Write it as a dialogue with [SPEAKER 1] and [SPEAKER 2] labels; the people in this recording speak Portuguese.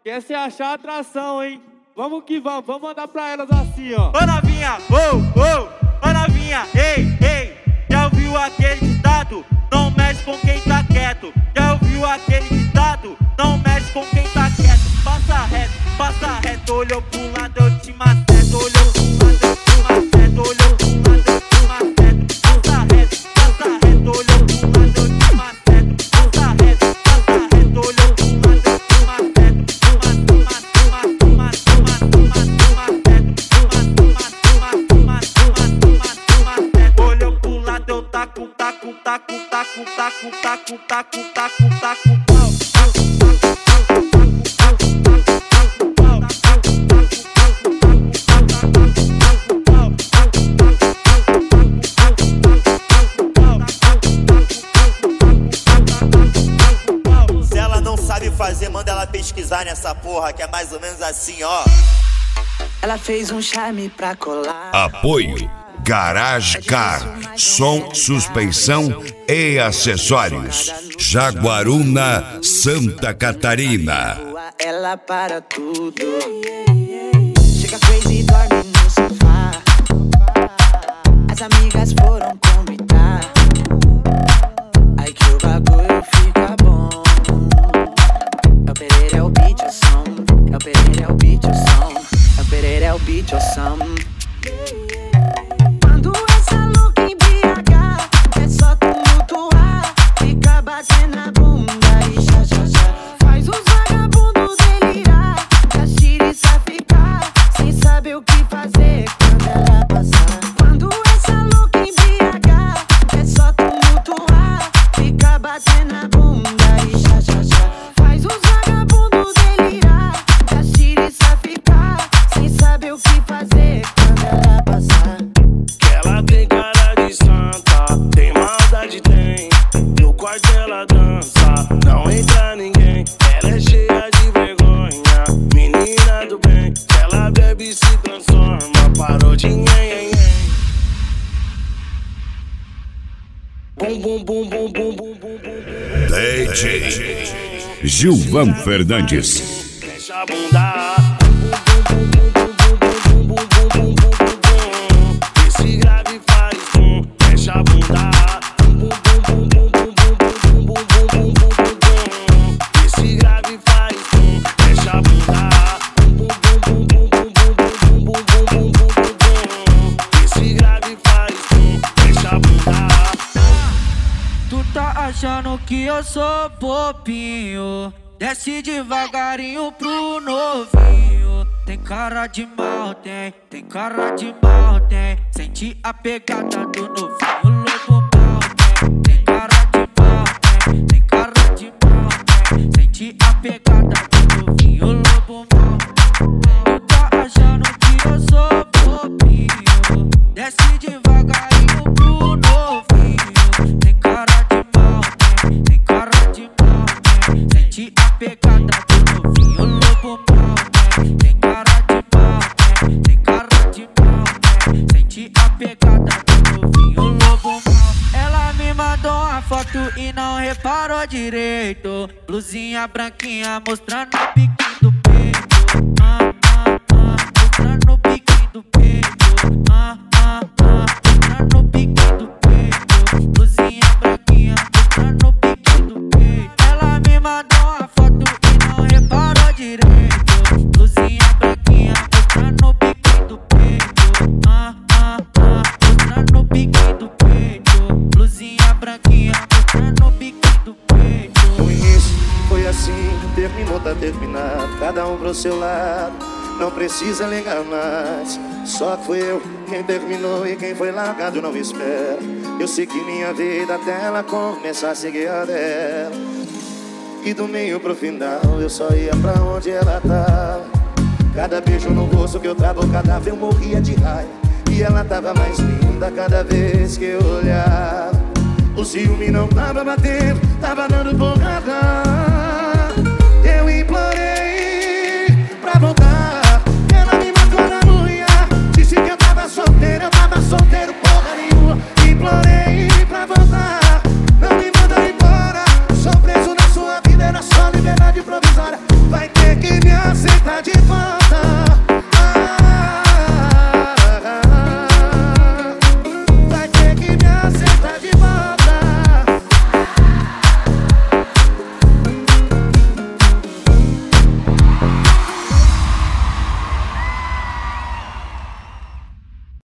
[SPEAKER 1] Quer se achar atração, hein? Vamos que vamos mandar pra elas assim, ó.
[SPEAKER 2] Ô novinha, ô novinha, ei, ei. Já ouviu aquele ditado? Não mexe com quem tá quieto. Já ouviu aquele ditado? Não mexe com quem tá quieto. Passa reto, olhou pro lado, eu te maceto. Olhou pro lado, eu te maceto. Olhou pro lado, eu te maceto. Passa reto, olhou pro lado, eu te maceto. Passa reto, olhou pro lado, eu te maceto. Olhou pro lado, eu taco, taco, taco, taco, taco, taco, taco, taco, taco, pau.
[SPEAKER 3] Se ela não sabe fazer, manda ela pesquisar nessa porra, que é mais ou menos assim, ó.
[SPEAKER 4] Ela fez um charme pra colar.
[SPEAKER 5] Apoio Garage Car, som, suspensão e acessórios. Jaguaruna, Santa Catarina.
[SPEAKER 4] Ela para tudo. Chega crazy e dorme no sofá. As amigas foram convidar. Aí que o bagulho fica bom. É o Pereira, é o beat, o som. É o Pereira, é o beat, o som. É o Pereira, é o beat, o som. Quando essa louca em BH é só tumultuar. Fica batendo a bunda e já. Faz os vagabundos delirar. Já tira ficar sem saber o que fazer quando ela passar. Quando essa louca em BH é só tumultuar. Fica batendo a bunda e já. Faz os vagabundos delirar. Já tira ficar sem saber o que fazer quando ela passar.
[SPEAKER 6] Que ela tem cara de santa, tem maldade, tem. No quarto ela dança, não entra ninguém. Ela é cheia de vergonha, menina do bem. Ela bebe e se transforma, parou de nhen. Bum bum bum bum bum bum bum bum.
[SPEAKER 5] DJ Gilvan Fernandes.
[SPEAKER 6] Deixa a bunda. Esse grave faz deixa a bunda. Esse grave faz deixa a bunda. Esse grave faz deixa a bunda.
[SPEAKER 2] Tu tá achando que eu sou bobinho? Desce devagarinho pro novinho. Tem cara de mal, tem cara de mal, tem. Sente a pegada do novinho, lobo mal, tem cara de mal, tem cara de mal, tem. Sente a pegada do novinho, lobo mal. Tu tá achando que eu sou bobinho? Desce devagarinho pro novinho. Tem cara de mal, tem cara de mal, tem. Sente a pegada do novinho, lobo mal. Tem cara de mal, tem cara de mal, sente a pegada do novinho, lobo mal. Ela me mandou uma foto e não reparou direito. Blusinha branquinha mostrando o biquinho do peito. Mostrando o biquinho do peito. Mostrando o biquinho do peito. Blusinha branquinha mostrando o biquinho do peito. Ela me mandou uma foto e não reparou direito. Blusinha branquinha mostrando o biquinho do peito. Mostrando o biquinho do peito. Blusinha branquinha mostrando o biquinho do peito.
[SPEAKER 7] O início foi assim, terminou, tá terminado. Cada um pro seu lado, não precisa ligar mais. Só fui eu quem terminou e quem foi largado não espera. Eu segui minha vida até ela começar a seguir a dela. E do meio pro final eu só ia pra onde ela tava. Cada beijo no rosto que eu tava o cadáver eu morria de raiva. E ela tava mais linda cada vez que eu olhava. O ciúme não tava batendo, tava dando porrada. Eu implorei pra voltar. Ela me matou na unha. Disse que eu tava solteiro porra nenhuma. Implorei pra voltar. Não me manda embora. Sou preso na sua vida, era só liberdade provisória. Vai ter que me aceita de volta.